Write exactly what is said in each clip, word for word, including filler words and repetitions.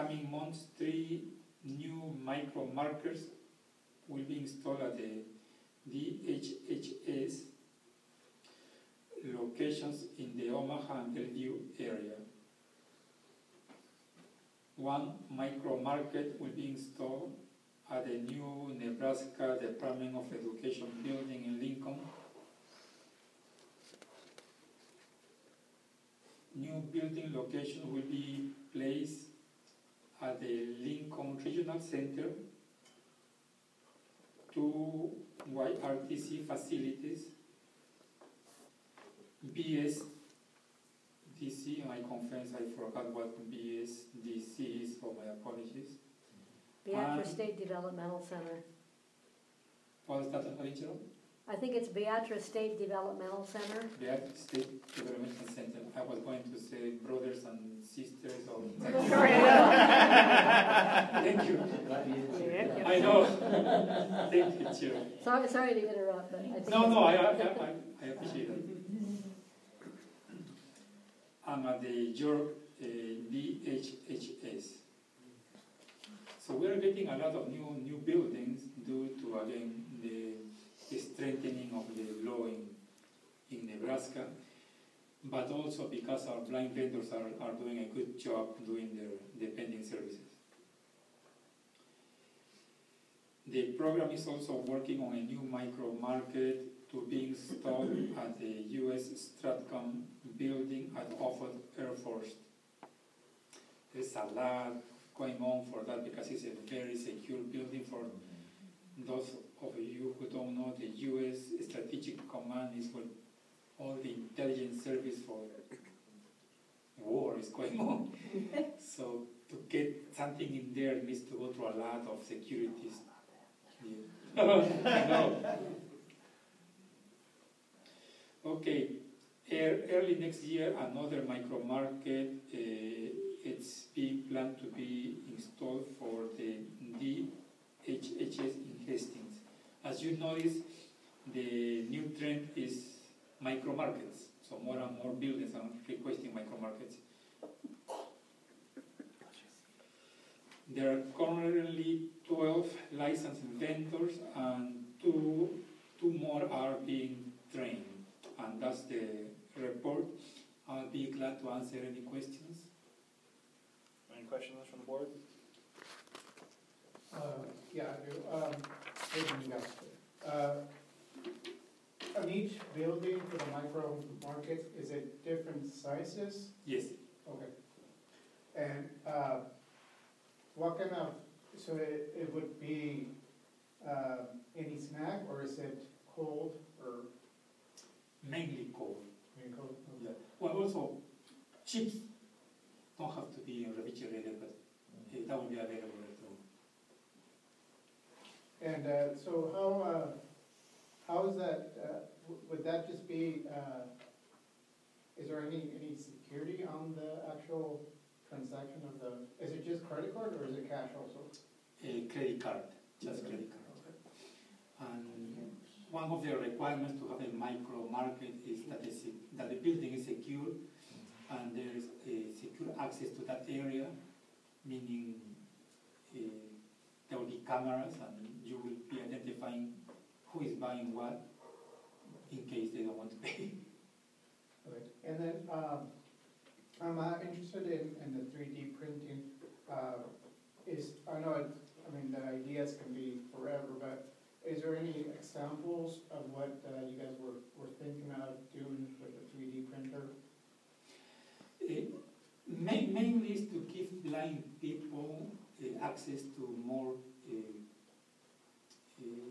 coming months, three new micro markers will be installed at the D H H S locations in the Omaha and Bellevue area. One micro market will be installed at the new Nebraska Department of Education building in Lincoln. New building location will be placed at the Lincoln Regional Center, two Y R T C facilities, B S D C, and I confess I forgot what B S D C is, so my apologies. Beatrice Um, State Developmental Center. What is that original? I think it's Beatrice State Developmental Center. Beatrice State Development Center. I was going to say brothers and sisters or Thank you. Yeah. I know. Thank you, Chair. Sorry, sorry to interrupt, but I think No, it's- no, I, I, I, I appreciate it. I'm at the York uh, D H H S. So we're getting a lot of new new buildings due to, again, the, the strengthening of the law in, in Nebraska, but also because our blind vendors are, are doing a good job doing their, their pending services. The program is also working on a new micro market to be installed at the U S Stratcom building at Offutt Air Force. There's a lot going on for that because it's a very secure building. For those of you who don't know, the U S Strategic Command is where all the intelligence service for war is going on. So to get something in there needs to go through a lot of security. Yeah. No. Okay, er, early next year, another micro market. Uh, it's being planned to be installed for the D H H S in Hastings. As you notice, the new trend is micro markets. So more and more buildings are requesting micro markets. There are currently twelve licensed vendors, and two, two more are being trained. And that's the report. I'll be glad to answer any questions. Any questions from the board? Uh, yeah, I do. Um, Adrian Gasper. Uh, on each building for the micro markets, is it different sizes? Yes. Okay. And uh, what kind of, so it, it would be uh, any snack, or is it cold or? Mainly cold. Very cold? Okay. Yeah. Well, also, chips don't have to be refrigerated, but uh, that will be available at home. And uh, so how, uh, how is that, uh, w- would that just be, uh, is there any, any security on the actual transaction of the, is it just credit card or is it cash also? A credit card, just credit card. And one of the requirements to have a micro market is that, the se- that the building is secure and there is a secure access to that area, meaning uh, there will be cameras and you will be identifying who is buying what in case they don't want to pay. Okay. And then um, I'm uh, interested in, in the three D printing. Uh, is I know it, I mean the ideas can be forever, but is there any examples of what uh, you guys were, were thinking of doing with the three D printer? Uh, main, mainly is to give blind people uh, access to more uh, uh,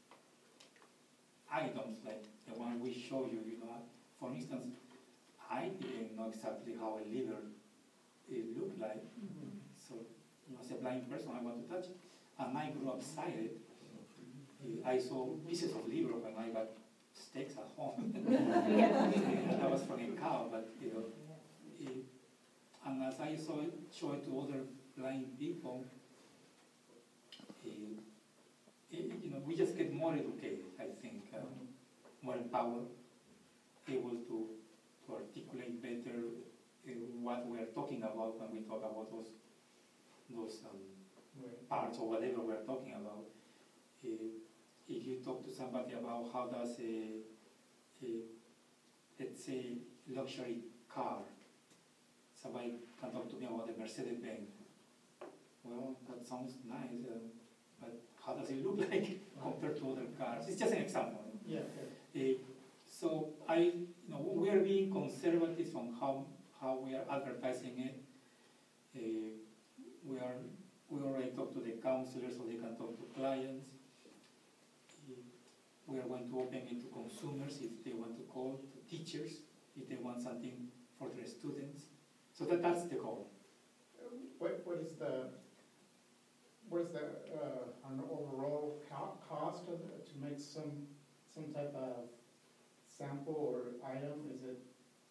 items like the one we show you. You know, for instance, I didn't know exactly how a liver uh, looked like. Mm-hmm. So, you know, as a blind person, I want to touch it. And I grew up sighted. Uh, I saw pieces of liver when I got steaks at home. Uh, that was from a cow, but you know. Uh, and as I saw it, show it to other blind people, uh, uh, you know, we just get more educated, I think, uh, more empowered, able to, to articulate better uh, what we're talking about when we talk about those those um, Right. parts or whatever we're talking about. Uh, if you talk to somebody about how does a, a let's say, luxury car, somebody can talk to me about the Mercedes-Benz. Well, that sounds nice, uh, but how does it look like compared to other cars? It's just an example. Yeah, yeah. Uh, so I, you know, we are being conservative on how how we are advertising it. Uh, we are we already talked to the counselors so they can talk to clients. Uh, we are going to open it to consumers if they want to call, to teachers if they want something for their students. So that that's the goal. What, what is the, what is the, uh, an overall co- cost of, it to make some, some type of sample or item? Is it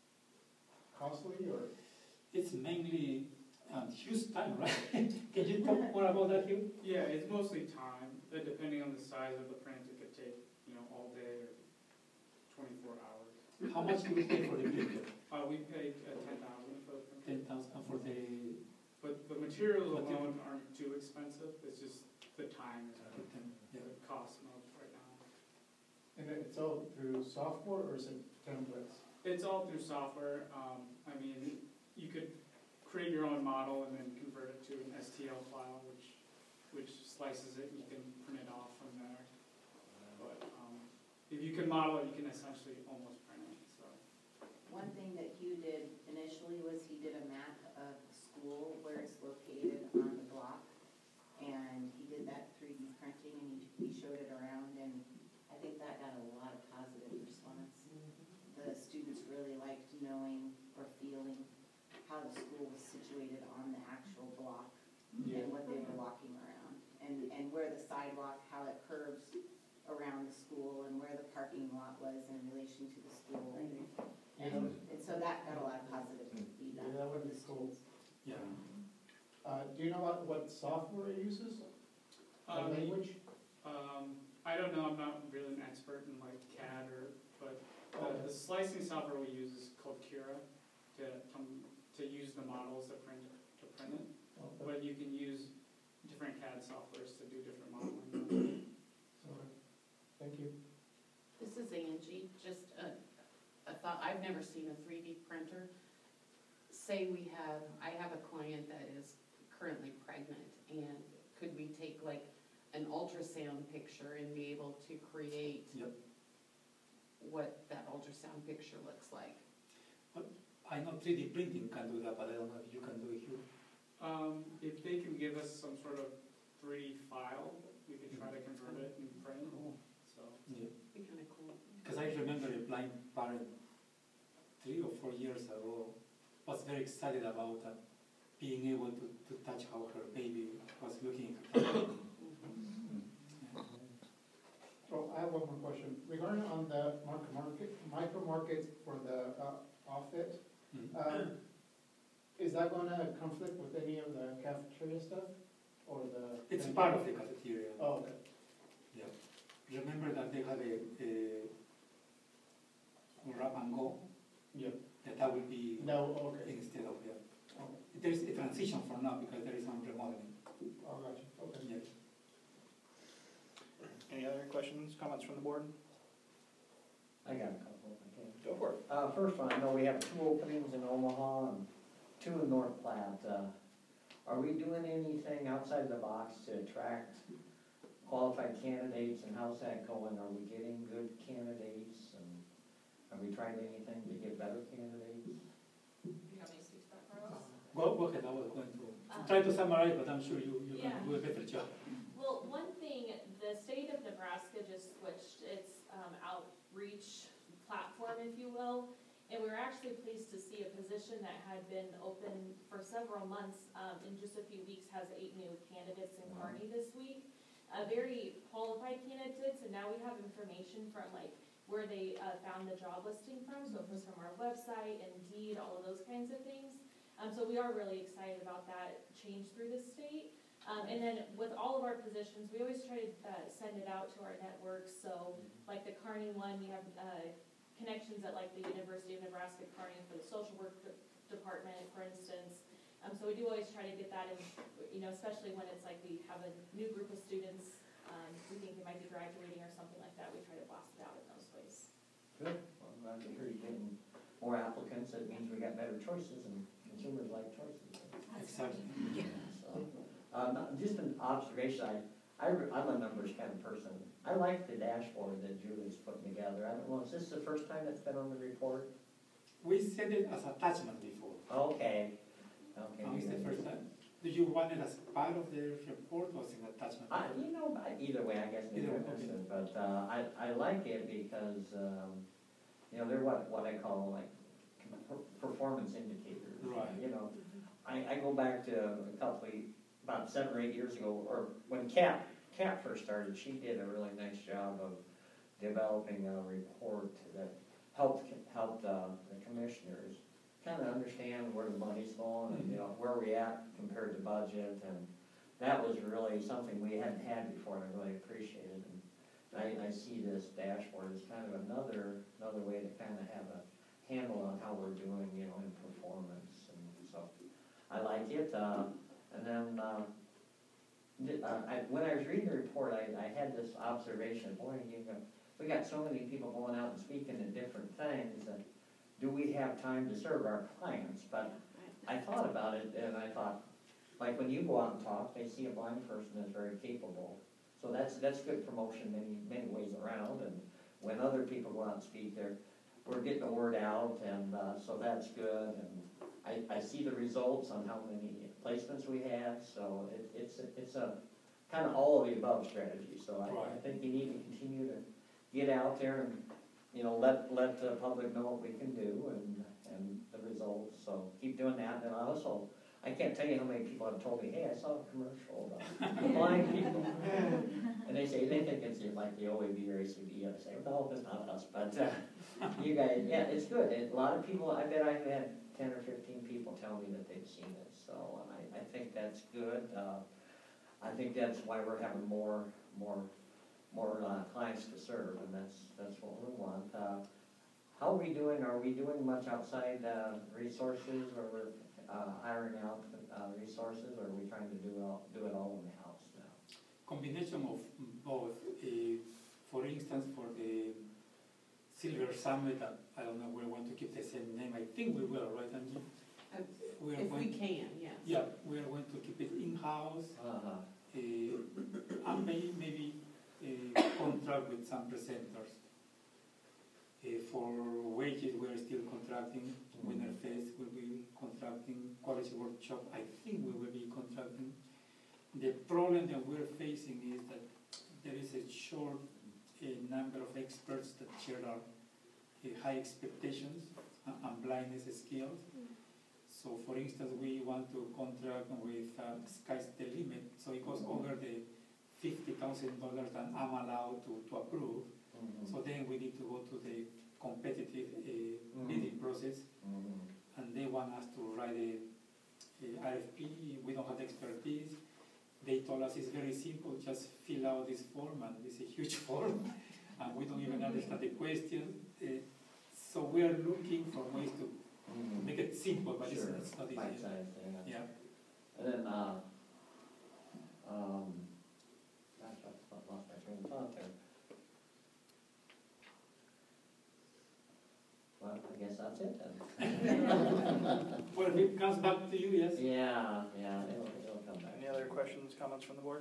costly or? It's mainly um, Hugh's time, right? Can you talk more about that, Hugh? Yeah, it's mostly time, but depending on the size of the print, it could take, you know, all day or twenty-four hours. How much do we pay for the printer? Uh, we paid uh, ten thousand for the Ten print. thousand for the. But the materials Material. alone aren't too expensive, it's just the time is Uh, ten, yeah. the cost most right now. And it's all through software or is it templates? It's all through software, um, I mean, you could create your own model and then convert it to an S T L file, which, which slices it, and you can print it off from there. But, um, if you can model it, you can essentially almost print it, so. One thing that Hugh did initially was he did a map of the school where it's located on the block. And he did that three D printing and he, he showed it around and I think that got a lot of positive response. The students really liked knowing or feeling how the school was situated on the actual block and what they were walking around. And, and where the sidewalk, how it curves around the school and where the parking lot was in relation to the school. And, and so that got a lot of positive feedback Yeah, that would from be the cool. students. Yeah. Uh, do you know what, what software it uses? Um, What language? Um, I don't know, I'm not really an expert in like C A D or, but Oh, the, the slicing software we use is called Cura to, um, to use the models to print, to print it. Okay. But you can use different C A D softwares to do different modeling. Alright. Thank you. This is Angie, just a, a thought, I've never seen a three D printer. Say we have, I have a client that is currently pregnant, and could we take like an ultrasound picture and be able to create Yep. what that ultrasound picture looks like? I know three D printing can do that, but I don't know if you can do it, Hugh. Um, if they can give us some sort of three D file, we could try to convert it and print it, so. Yeah. Be kind of cool. Because I remember a blind parent three or four years ago was very excited about uh, being able to, to touch how her baby was looking. Oh, I have one more question. Regarding on the market, market, micro markets for the, uh, outfit, Mm. um, is that gonna conflict with any of the cafeteria stuff? Or the? It's part of the cafeteria. Oh, okay. Yeah. Remember that they have a, a grab and go, Yeah. that that will be No, okay. instead of, yeah. Okay. There's a transition for now because there is some remodeling. Oh, gotcha. Okay. Yeah. Any other questions, comments from the board? I got a couple, if I can. Go for it. Uh, first one, I know we have two openings in Omaha and two in North Platte. Uh, Are we doing anything outside the box to attract qualified candidates, and how's that going? Are we getting good candidates, and are we trying anything to get better candidates? You want me to speak to that, Carlos? Go, go ahead, I was going to try to summarize, but I'm sure you, you Yeah. can do a better job. Well, one thing, the state of Nebraska just switched its um, outreach platform, if you will, and we were actually pleased to see a position that had been open for several months, um, in just a few weeks, has eight new candidates in Kearney this week. Uh, very qualified candidates, and now we have information from like where they uh, found the job listing from, so it was from our website, Indeed, all of those kinds of things. Um, so we are really excited about that change through the state. Um, and then with all of our positions, we always try to uh, send it out to our networks. So like the Kearney one, we have uh, connections at like the University of Nebraska Kearney for the social work de- department, for instance. Um, so we do always try to get that in, you know, especially when it's like we have a new group of students, um, we think they might be graduating or something like that, we try to blast it out in those ways. Good, well, I'm glad to hear you're getting more applicants, it means we got better choices, and consumers like choices. Exactly. So, uh, not- just an observation, I, I, re- I'm a numbers kind of person. I like the dashboard that Julie's putting together. I don't know, is this the first time it's been on the report? We sent it as attachment before. Okay, okay. Now it's the first time. Do you want it as part of the report or as an attachment? I, you know, I- either way, I guess, Either way, neither okay. but, uh, I, I like it because, um, you know, they're what, what I call like per- performance indicators. Right. You know, I, I go back to a couple, of- about seven or eight years ago, or when Kat, Kat first started, she did a really nice job of developing a report that helped, helped, uh, the commissioners kind of understand where the money's going and, you know, where we at compared to budget, and that was really something we hadn't had before, and I really appreciated it. And I, I see this dashboard as kind of another, another way to kind of have a handle on how we're doing, you know, in performance, and so, I like it, uh, and then, uh, di- uh, I, when I was reading the report, I, I had this observation, boy, you know, we got so many people going out and speaking at different things, and do we have time to serve our clients? But I thought about it, and I thought, like when you go out and talk, they see a blind person that's very capable. So that's, that's good promotion many, many ways around, and when other people go out and speak, they're, we're getting the word out, and, uh, so that's good, and I, I see the results on how many placements we have, so it, it's, a- it's a kind of all of the above strategy, so I, I Right. think you need to continue to get out there and, you know, let, let the public know what we can do and, and the results, so keep doing that, and I also, I can't tell you how many people have told me, hey, I saw a commercial about blind people. And they say, they think it's like the O A B or A C B, and I say, no, it's not us, but, uh, you guys, yeah, it's good, and a lot of people, I bet I've had ten or fifteen people tell me that they've seen it, so, and I, I think that's good, uh, I think that's why we're having more, more, more, uh, clients to serve, and that's, that's what we want, uh, how are we doing, are we doing much outside, uh, resources, or we're, uh, hiring out, uh, resources, or are we trying to do it all, do it all in the house now? Combination of both. Uh, for instance, for the Silver Summit, uh, I don't know, we want to keep the same name. I think we will, right, Angie? Um, We are If we going, can, yes. yeah, we are going to keep it in-house, Uh-huh, uh, and may, maybe uh, contract with some presenters. Uh, for wages, we are still contracting. Winter Fest will be contracting. College Workshop, I think we will be contracting. The problem that we're facing is that there is a short uh, number of experts that share our uh, high expectations and, and blindness skills. So for instance, we want to contract with uh, Sky's the Limit, so it goes over the fifty thousand dollars that I'm allowed to, to approve. mhm, So then we need to go to the competitive uh, Mm. bidding process, mhm. and they want us to write a, a R F P. We don't have expertise. They told us it's very simple, just fill out this form, and it's a huge form, and we don't even understand the question. Uh, so we are looking for ways to Mhm. make it simple, but it's, Sure. it's not Bite easy. size, yeah. Yeah. And then, uh, um, gosh, I lost my train of thought there. Well, I guess that's it then. Well, if it comes back to you, yes. Yeah, yeah, it'll, it'll come back. Any other questions, comments from the board?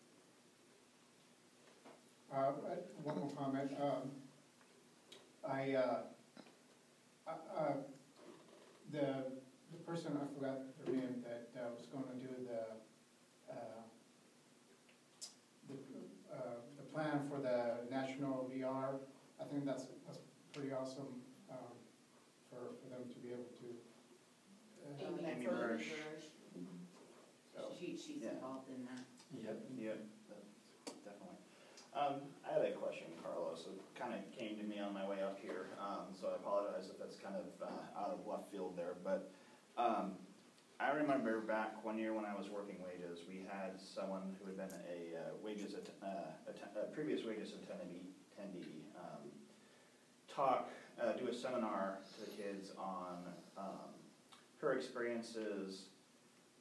Uh, I- one more comment, um, I, uh, uh, uh, the, the person, I forgot her name, that, uh, was gonna do the, uh, the, uh, the plan for the national V R, I think that's, that's pretty awesome, um, for, for them to be able to. uh, Amy Amy Burge. Burge. So She, she's Yeah. involved in that. Yep. Yep, that's definitely. Um, I had a question, Carlos, it kind of came to me on my way up here, um, so I apologize if that's kind of, uh, out of left field there, but, um, I remember back one year when I was working wages, we had someone who had been a, uh, wages, att- uh, att- a previous wages attendee, attendee, um, talk, uh, do a seminar to the kids on, um, her experiences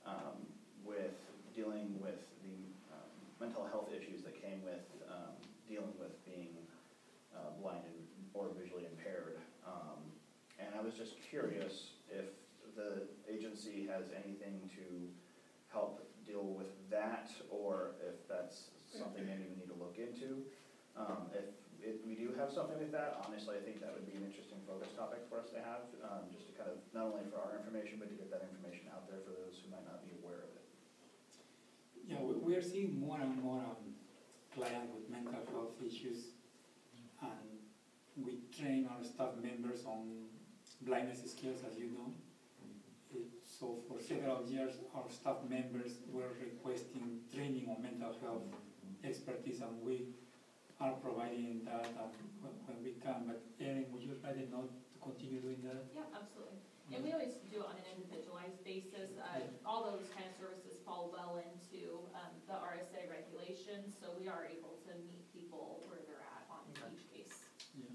um, with dealing with the um, mental health issues that came with um, dealing with being uh, blind and, or visually impaired. Um, and I was just curious if the agency has anything to help deal with that, or if that's something maybe we need to look into. Um, if, if we do have something like that, honestly, I think that would be an interesting focus topic for us to have, um, just to kind of, not only for our information, but to get that information out there for those who might not be aware of it. Yeah, we, we are seeing more and more um, clients with mental health issues, and we train our staff members on blindness skills, as you know. It, so for several years, our staff members were requesting training on mental health expertise, and we are providing that um, when, when we can. But Erin, would you rather not to continue doing that? Yeah, absolutely. And we always do it on an individualized basis. Uh, all those kind of services fall well into um, the R S A regulations, so we are able to meet people where they're at on each case. Yeah.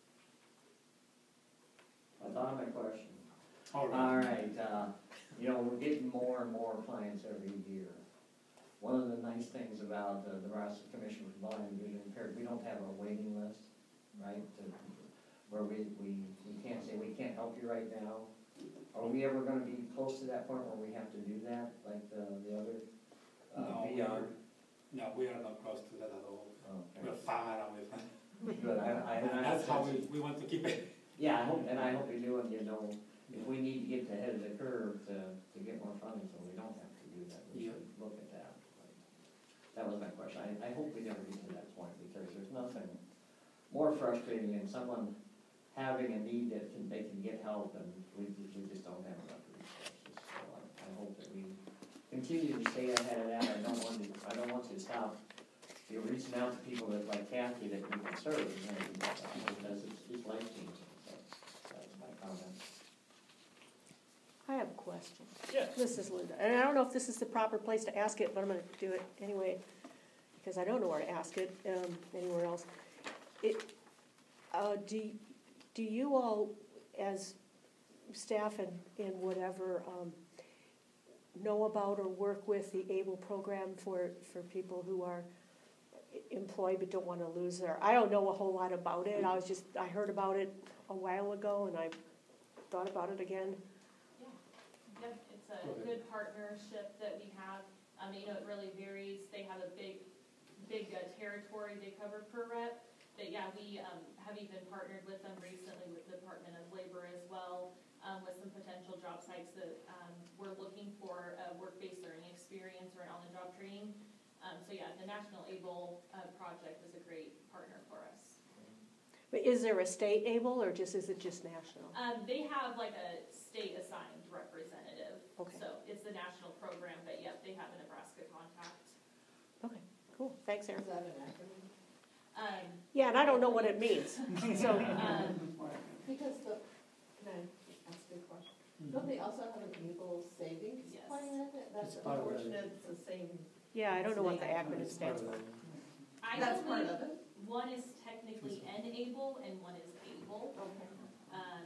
I thought of my question. All right. All right, uh, you know, we're getting more and more clients every year. One of the nice things about the Nebraska Commission for Blind and Vision Impaired, we don't have a waiting list, right? to- Where we, we, we can't say, we can't help you right now. Are we ever gonna be close to that point where we have to do that, like the, the other, uh, No, V R? No, we are not close to that at all. Okay. We're far away from it. Good, I, I, And and I. that's how we, we want to keep it. Yeah, I hope, and I hope you do, and you know, if we need to get ahead of the curve to, to get more funding, so we don't have to do that, we Yeah. should look at that. That was my question, I, I hope we never get to that point, because there's nothing more frustrating than someone having a need that can, they can get help, and we, we just don't have enough resources. So I, I hope that we continue to stay ahead of that. I don't want to, I don't want to stop, you know, reaching out to people that, like Kathy, that we can serve, you know, because it's, it's life changing. So that's my comment. I have a question. Yes. This is Linda, and I don't know if this is the proper place to ask it, but I'm gonna do it anyway, because I don't know where to ask it, um, anywhere else. It, uh, do, do you all, as staff and, and whatever, um, know about or work with the ABLE program for, for people who are employed but don't wanna lose their, I don't know a whole lot about it, I was just, I heard about it a while ago, and I thought about it again. Yep, it's a good partnership that we have. Um, you know, it really varies. They have a big, big uh, territory they cover per rep. But yeah, we um, have even partnered with them recently with the Department of Labor as well, um, with some potential job sites that um, we're looking for a work-based learning experience or an on-the-job training. Um, so yeah, the National ABLE uh, project is a great partner for us. But is there a state ABLE, or just, is it just national? Um, they have like a state-assigned representative. Okay. So it's the national program, but yep, they have a Nebraska contact. Okay, cool, thanks, Erin. Is that an acronym? Um, Yeah, and I don't know what it means, so, um, Because the, can I ask a question? Don't they also have an ABLE savings Yes. plan? That's It's part of it. unfortunate, it's the same. yeah, I don't know what the acronym stands for. I That's part believe of it? one is technically N-able and one is able. Okay. Um,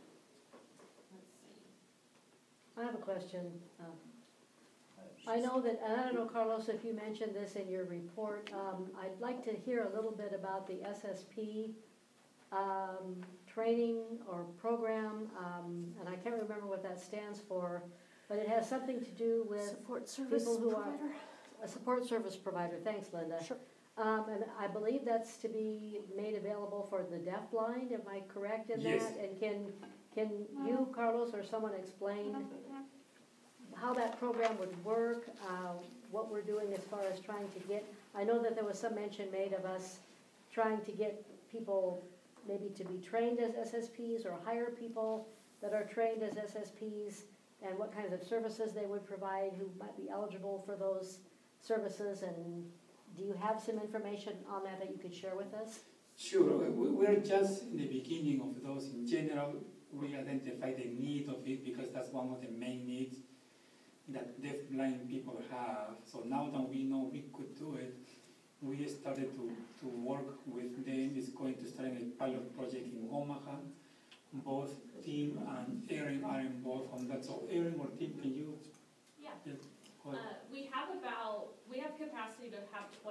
let's see. I have a question. Um, I know that, and I don't know, Carlos, if you mentioned this in your report, um, I'd like to hear a little bit about the S S P um, training or program, um, and I can't remember what that stands for, but it has something to do with Support service people who are, provider. a support service provider. Thanks, Linda. Sure. Um, and I believe that's to be made available for the deafblind, am I correct in that? Yes. And can, can you, Carlos, or someone explain how that program would work, uh, what we're doing as far as trying to get, I know that there was some mention made of us trying to get people maybe to be trained as S S Ps or hire people that are trained as S S Ps, and what kinds of services they would provide, who might be eligible for those services, and do you have some information on that that you could share with us? Sure, we- we're just in the beginning of those. In general, we identify the need of it because that's one of the main needs that deaf-blind people have. So now that we know we could do it, we started to, to work with them. It's going to start a pilot project in Omaha. Both Tim and Erin are involved on that. So Erin or Tim, can you Yeah. tell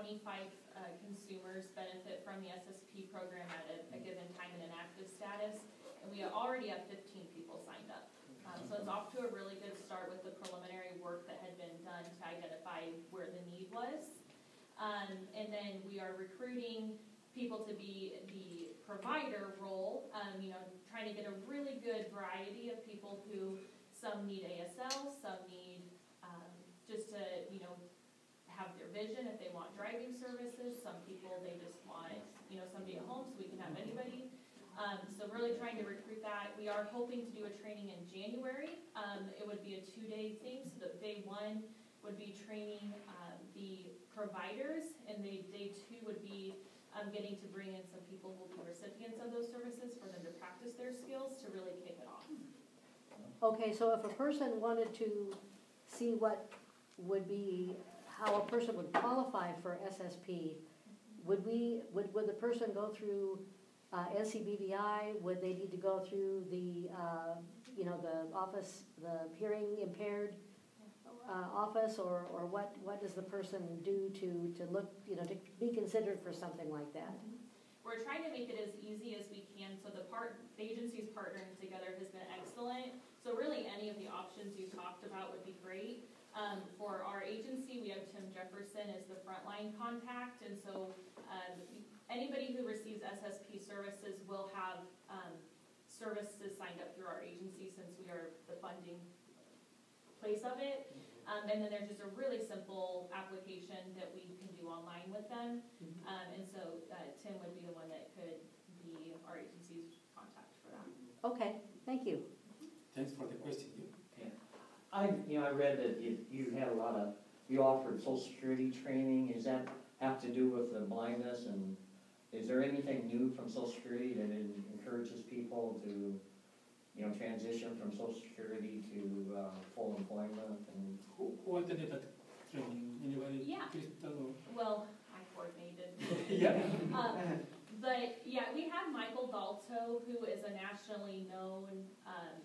twenty-five uh, consumers benefit from the S S P program at a, a given time in an active status, and we already have fifteen people signed up. Um, so it's off to a really good start with the preliminary work that had been done to identify where the need was. Um, and then we are recruiting people to be the provider role, um, you know, trying to get a really good variety of people who, some need A S L, some need um, just to, you know, have their vision if they want driving services. Some people, they just want, you know, somebody at home so we can have anybody. Um, so really trying to recruit that. We are hoping to do a training in January. Um, it would be a two-day thing, so that day one would be training um, the providers, and the day two would be um, getting to bring in some people who will be recipients of those services for them to practice their skills to really kick it off. Okay, so if a person wanted to see what would be, how a person would qualify for S S P, would we, would, would the person go through uh, N C B V I? Would they need to go through the, uh, you know, the office, the hearing impaired uh, office, or, or what, what does the person do to, to look, you know, to be considered for something like that? We're trying to make it as easy as we can, so the part, the agencies partnering together has been excellent. So really any of the options you talked about would be great. Um, for our agency, we have Tim Jefferson as the frontline contact, and so um, anybody who receives S S P services will have um, services signed up through our agency, since we are the funding place of it. Um, and then there's just a really simple application that we can do online with them. Um, and so uh, Tim would be the one that could be our agency's contact for that. Okay, thank you. Thanks for the question. I, you know, I read that you, you had a lot of, you offered social security training. Does that have to do with the blindness, and is there anything new from social security that it encourages people to, you know, transition from social security to uh, full employment? And Who, who attended that training? Anybody? Yeah. Crystal? Well, I coordinated. Yeah. um, but yeah, we had Michael Dalto, who is a nationally known um,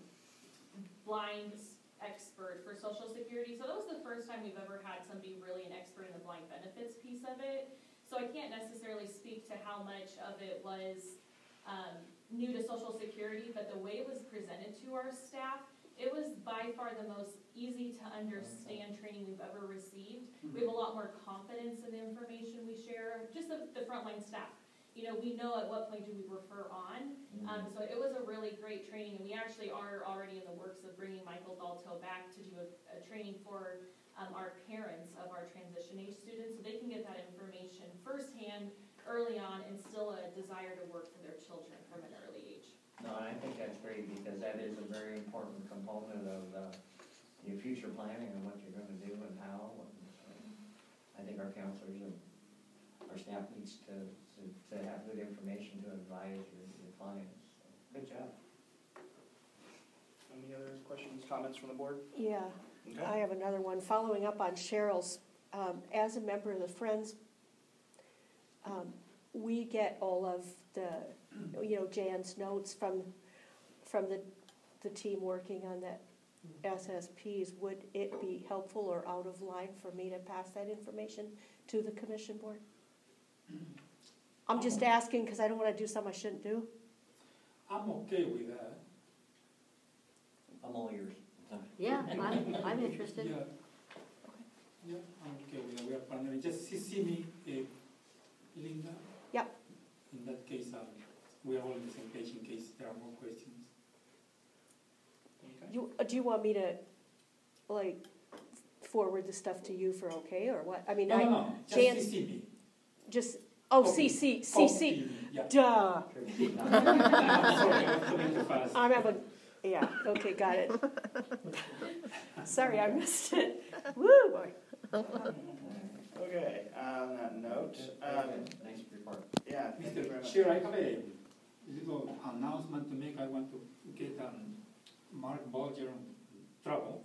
blind expert for Social Security. So that was the first time we've ever had somebody really an expert in the blind benefits piece of it. So I can't necessarily speak to how much of it was um, new to Social Security, but the way it was presented to our staff, it was by far the most easy to understand training we've ever received. We have a lot more confidence in the information we share, just the, the frontline staff. You know, we know at what point do we refer on. Um, so it was a really great training, and we actually are already in the works of bringing Michael Dalto back to do a, a training for um, our parents of our transition age students, so they can get that information firsthand early on, and still a desire to work for their children from an early age. no, and I think that's great, because that is a very important component of uh, your future planning and what you're going to do and how. And so I think our counselors and our staff needs to, to, to have good information to advise your, your clients. So, good job. Any other questions, comments from the board? Yeah, Okay. I have another one. Following up on Cheryl's, um, as a member of the Friends, um, we get all of the, you know, Jan's notes from, from the, the team working on that S S Ps. Would it be helpful or out of line for me to pass that information to the commission board? I'm just asking because I don't want to do something I shouldn't do. I'm okay with that. I'm all yours. Yeah, I'm, I'm interested. Yeah. Yeah, I'm okay with that. We are partnering. Just C C me, uh, Linda. Yep. In that case, um, we are all on the same page in case there are more questions. Okay. You, uh, do you want me to, like, forward the stuff to you for okay, or what? I mean, No, I, no, no. Just Jan's- C C me. just, oh, Copy. C C, C C, Copy me, yeah. duh. I'm sorry, I was coming too fast. I'm having, yeah, okay, got it. Sorry, I missed it. Woo, boy. Okay, on that note, um, Nice report. yeah, thank you very Mister much. Chair, I have a little announcement to make. I want to get um, Mark Bolger in trouble.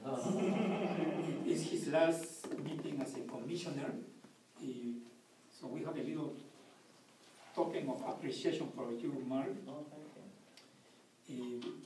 It's his last meeting as a commissioner. He, so we have a little token of appreciation for you, Mark. Oh, thank you. He,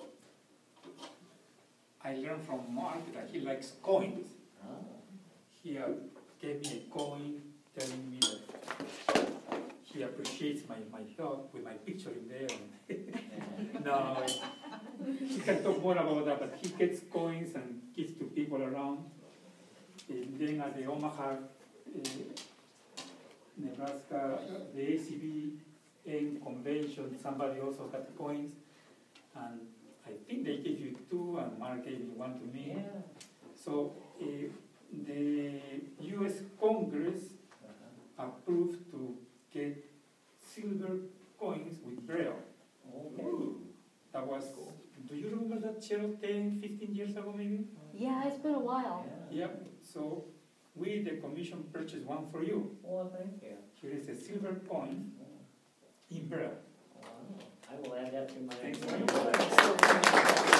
I learned from Mark that he likes coins. Oh. He uh, gave me a coin, telling me that he appreciates my, my help with my picture in there. No, he can talk more about that, but he gets coins and gives to people around. And then at the Omaha, uh, Nebraska, the A C B N convention, somebody also got coins, and I think they gave you two, and Mark gave you one to me. Yeah. So uh, the U S Congress Uh-huh. approved to get silver coins with Braille. Okay. That was, do you remember that, Cheryl, ten, fifteen years ago maybe? Yeah, it's been a while. Yeah. Yep, so we, the commission, purchased one for you. Well, thank you. Here is a silver coin in Braille. Wow. I will add that to my. Thanks very much.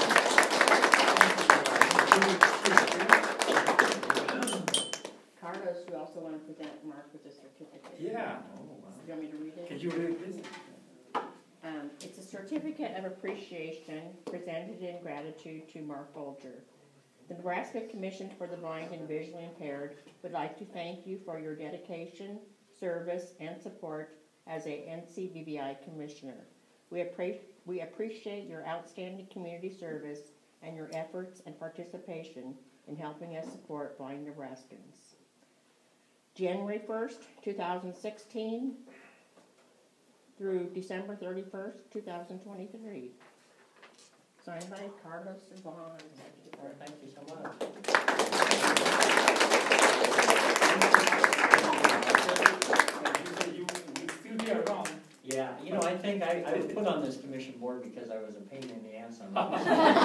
Carlos, we also want to present Mark with a certificate. Yeah, Oh, wow. You want me to read it? can you read this? Um, it's a certificate of appreciation presented in gratitude to Mark Folger. The Nebraska Commission for the Blind and Visually Impaired would like to thank you for your dedication, service, and support as a N C B B I Commissioner. We, appre- we appreciate your outstanding community service and your efforts and participation in helping us support blind Nebraskans. January first, two thousand sixteen through December thirty-first, two thousand twenty-three. Signed by Carlos Savon. Well, thank you so much. You said you will still be around. Yeah, you know, I think I, I was put on this commission board because I was a pain in the ass on it.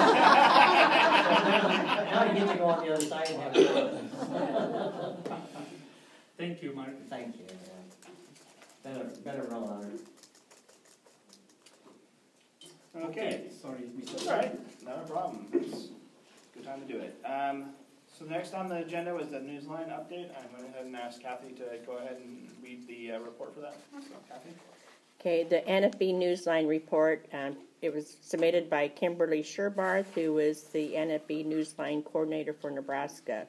Now I get to go on the other side and have fun. Thank you, Mark. Thank you. yeah. Been a, been a real honor. Okay. Sorry, Mister That's all right, not a problem. It's a good time to do it. Um, so next on the agenda was the Newsline update. I'm going to go ahead and ask Kathy to go ahead and read the uh, report for that. So, Kathy? Okay, the N F B Newsline report, um, it was submitted by Kimberly Sherbarth, who is the N F B Newsline coordinator for Nebraska.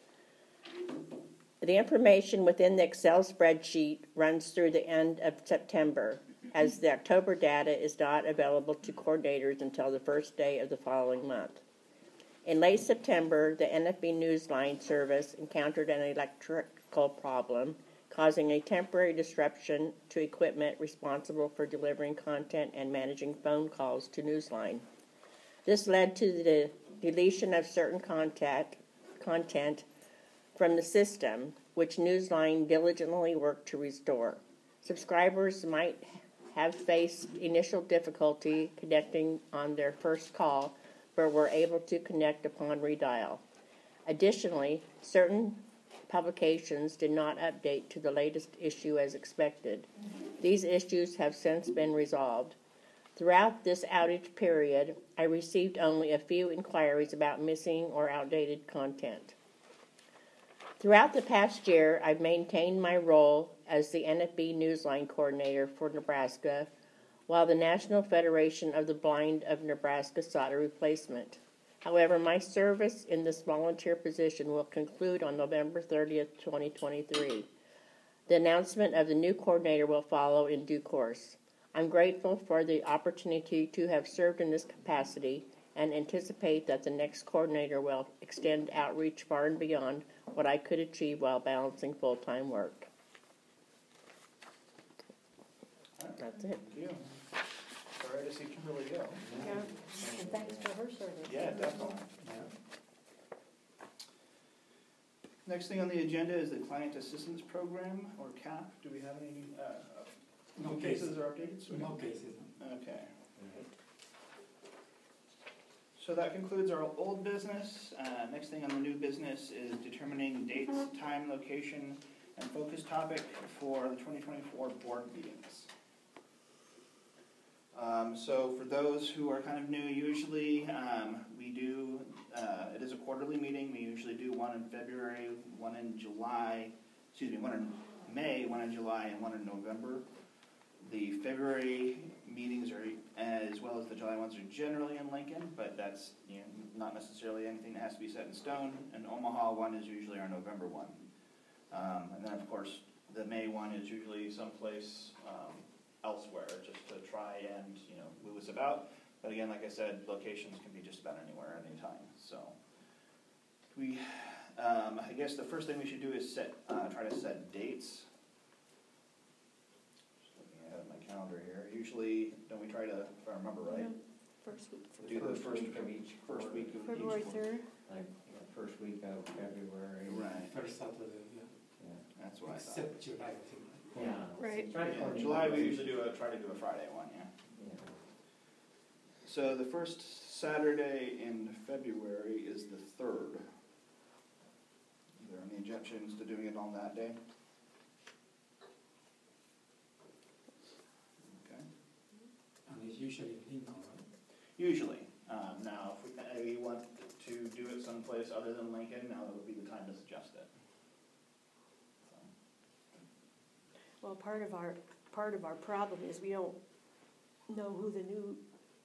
The information within the Excel spreadsheet runs through the end of September, as the October data is not available to coordinators until the first day of the following month. In late September, the N F B Newsline service encountered an electrical problem, causing a temporary disruption to equipment responsible for delivering content and managing phone calls to Newsline. This led to the deletion of certain contact, content from the system, which Newsline diligently worked to restore. Subscribers might have faced initial difficulty connecting on their first call, but were able to connect upon redial. Additionally, certain publications did not update to the latest issue as expected. These issues have since been resolved. Throughout this outage period, I received only a few inquiries about missing or outdated content. Throughout the past year, I've maintained my role as the N F B Newsline coordinator for Nebraska, while the National Federation of the Blind of Nebraska sought a replacement. However, my service in this volunteer position will conclude on November thirtieth, twenty twenty-three. The announcement of the new coordinator will follow in due course. I'm grateful for the opportunity to have served in this capacity and anticipate that the next coordinator will extend outreach far and beyond what I could achieve while balancing full-time work. That's it. Thank you. Sorry to see Kimberly go. Yeah, and thanks for her service. Yeah, definitely. Next thing on the agenda is the Client Assistance Program, or C A P. Do we have any uh, No cases cases. or updates? No cases. Okay. So that concludes our old business. Uh, next thing on the new business is determining dates, time, location, and focus topic for the twenty twenty-four board meetings. Um, so for those who are kind of new, usually um, we do, uh, it is a quarterly meeting. We usually do one in February, one in July, excuse me, one in May, one in July, and one in November. The February meetings are, as well as the July ones, are generally in Lincoln, but that's, you know, not necessarily anything that has to be set in stone. And Omaha one is usually our November one. Um, and then, of course, the May one is usually someplace um, elsewhere, just to try and, you know, move us about. But again, like I said, locations can be just about anywhere, anytime, so. We, um, I guess the first thing we should do is set, uh, try to set dates. Just looking ahead at my calendar here. Usually, don't we try to, if I remember right, First week, do the first, week of each first quarter. week of each February quarter? third. Like, the first week of February. Right, First Saturday, yeah. Yeah. that's what I thought. Except July, I think. Yeah. Right. Try to Yeah, coordinate July, we with- usually do a, try to do a Friday one, yeah. Yeah. So the first Saturday in February is the third. Are there any objections to doing it on that day? Okay. And it's usually Lincoln, right? Usually. Um, now, if we, uh, we want to do it someplace other than Lincoln, now would be the time to suggest it. So, Well, part of our, part of our problem is we don't know who the new,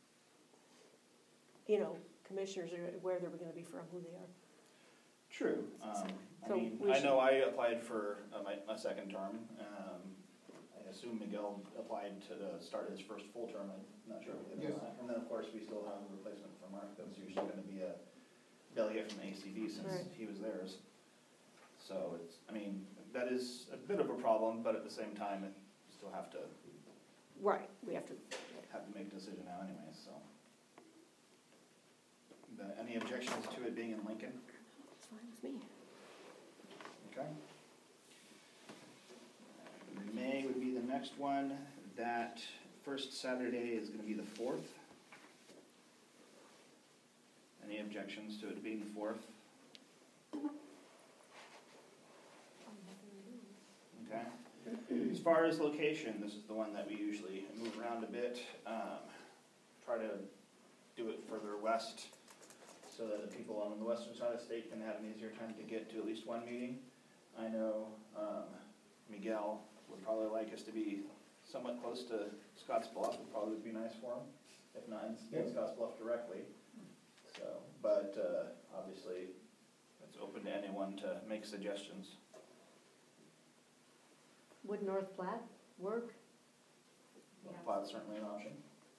you know, commissioners are, where they're gonna be from, who they are. True. Um, I So mean, we I should- know I applied for uh, my, my second term. Um, I assume Miguel applied to uh, start his first full term. I'm not sure if he did or Yes. not. And then, of course, we still have a replacement for Mark. That's usually going to be a delegate from the A C B since Right. he was theirs. So it's, I mean, that is a bit of a problem, but at the same time, it- you still have to Right, we have to, have to make a decision now anyway, so. The- Any objections to it being in Lincoln? it's fine with me. Okay. May would be the next one. That first Saturday is gonna be the fourth. Any objections to it being the fourth? Okay. As far as location, this is the one that we usually move around a bit. Um, try to do it further west so that the people on the western side of the state can have an easier time to get to at least one meeting. I know um, Miguel would probably like us to be somewhat close to Scotts Bluff, would probably be nice for him, if not in in Scotts Bluff directly. So, but uh, obviously, it's open to anyone to make suggestions. Would North Platte work? North Platte's certainly an option.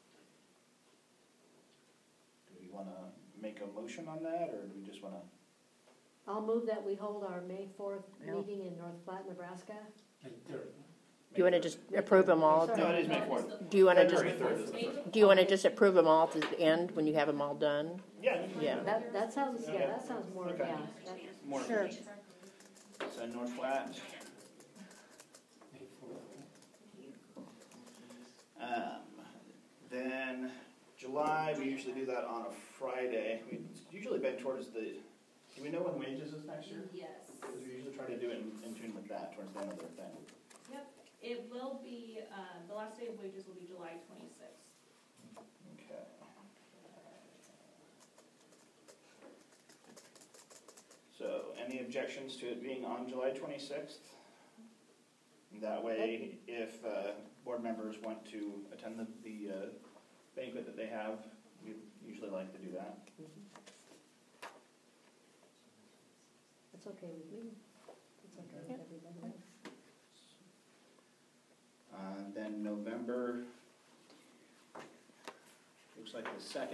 Do we want to make a motion on that, or do we just want to? I'll move that we hold our May fourth Yeah. meeting in North Platte, Nebraska. May third. Do you want to just approve them all? No, it is May fourth. Do you want to just, February third is the first. do you want to just approve them all to the end when you have them all done? Yeah. Yeah. That, that sounds, yeah, that sounds more, Okay. yeah. that- More Sure. efficient. So North Platte. May fourth. Um, then July, we usually do that on a Friday. We it's usually been towards the. Do we know when wages is next year? Yes. Because we usually try to do it in, in tune with that towards the end of their thing. Yep, it will be, uh, the last day of wages will be July twenty-sixth. Okay. So, any objections to it being on July twenty-sixth? That way, if uh, board members want to attend the, the uh, banquet that they have, we usually like to do that. That's okay with me. It's okay with everybody else. Uh, then November, looks like the second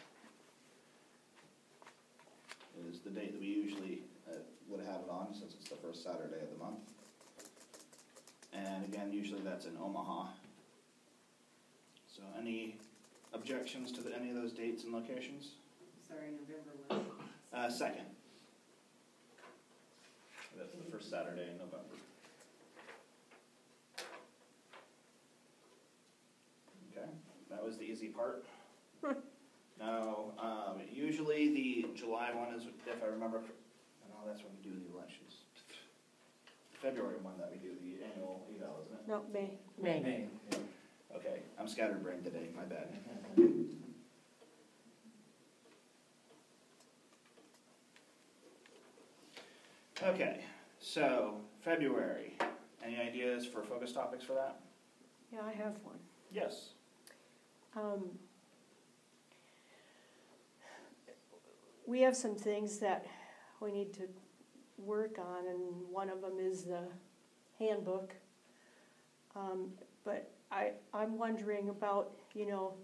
is the date that we usually uh, would have it on, since it's the first Saturday of the month. And again, usually that's in Omaha. So any objections to the, any of those dates and locations? Sorry, November what? Uh, second. That's the first Saturday in November. Okay, that was the easy part. Now, um, usually the July one is, if I remember, no, that's when we do the elections. The February one that we do, the annual eval, isn't it? No, May. May. May. Okay, I'm scatterbrained today, my bad. Okay, so February, any ideas for focus topics for that? Yeah, I have one. Yes. Um, we have some things that we need to work on, and one of them is the handbook. Um, but I, I'm wondering about, you know,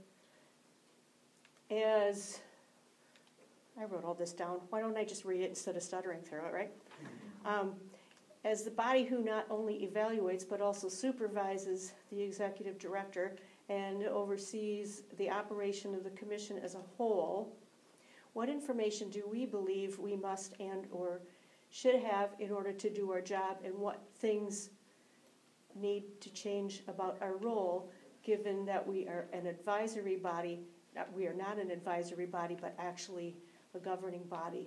as, I wrote all this down, why don't I just read it instead of stuttering through it, right? Um, as the body who not only evaluates but also supervises the executive director and oversees the operation of the commission as a whole, what information do we believe we must and or should have in order to do our job, and what things need to change about our role, given that we are an advisory body, that we are not an advisory body, but actually a governing body?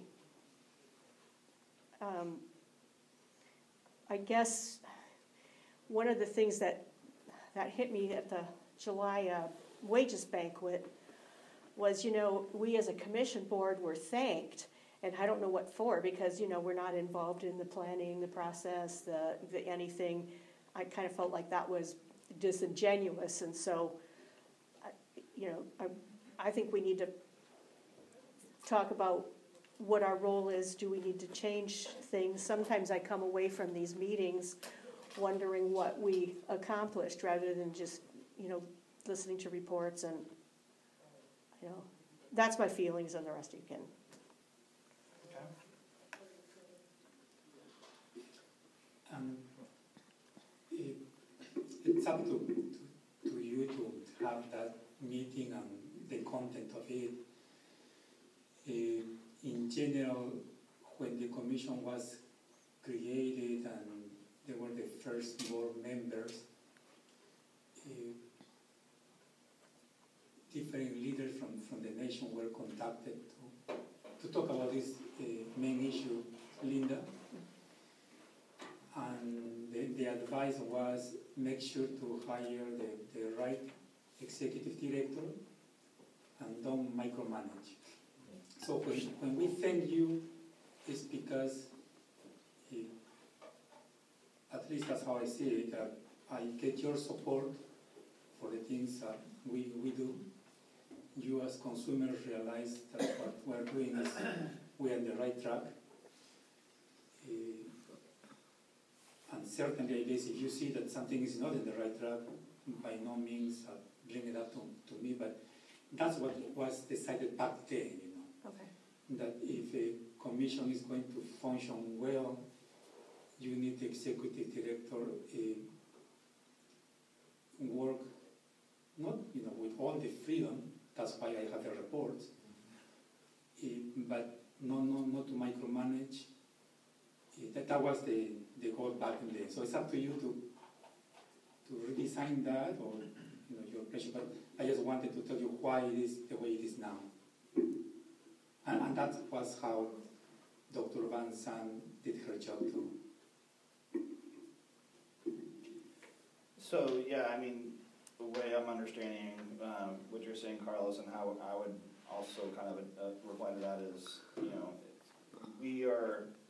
Um, I guess one of the things that, that hit me at the July uh, wages banquet was, you know, we as a commission board were thanked, and I don't know what for, because, you know, we're not involved in the planning, the process, the, the anything. I kind of felt like that was disingenuous, and so, I, you know, I, I think we need to talk about what our role is. Do we need to change things? Sometimes I come away from these meetings wondering what we accomplished rather than just, you know, listening to reports, and, you know, that's my feelings, and the rest of you can. Okay. Um, it, it's up to, to, to you to have that meeting and the content of it. Uh, in general, when the commission was created and there were the first board members, uh, different leaders from, from the nation were contacted to, to talk about this uh, main issue, Linda. And the, the advice was make sure to hire the, the right executive director and don't micromanage. So when, when we thank you, it's because, it, at least that's how I see it, uh, I get your support for the things that we, we do. You as consumers realize that what we're doing is we're on the right track. Uh, and certainly, I guess, if you see that something is not in the right track, by no means uh, bring it up to, to me, but that's what was decided back then, you know. Okay. That if a commission is going to function well, you need the executive director uh, work, not, you know, with all the freedom. That's why I have the reports, uh, but no, no, not to micromanage. Uh, that, that was the, the goal back in there. So it's up to you to to redesign that, or, you know, your pleasure. But I just wanted to tell you why it is the way it is now. And, and that was how Doctor Van Sant did her job too. So, yeah, I mean, the way I'm understanding um, what you're saying, Carlos, and how I would also kind of uh, reply to that is, you know, we are